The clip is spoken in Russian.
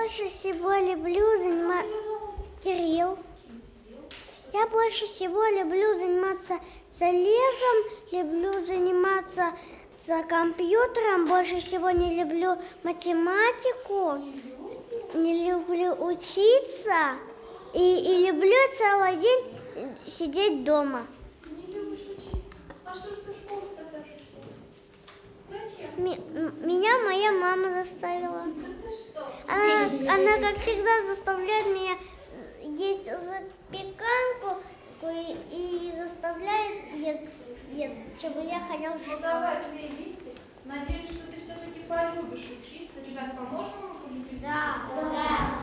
больше всего люблю заниматься... Кирилл. Я больше всего люблю заниматься с Олегом, люблю заниматься с компьютером, больше всего не люблю математику, не люблю учиться и люблю целый день сидеть дома. Не любишь учиться? А что ж ты в школу тогда шла? Зачем? Меня моя мама заставила. Да ты что? Она, как всегда, заставляет меня есть запеканку и заставляет есть, чтобы я ходила в школу. Ну давай, клей листик. Надеюсь, что ты все-таки полюбишь учиться. Ребят, поможем ему полюбить учиться? Да.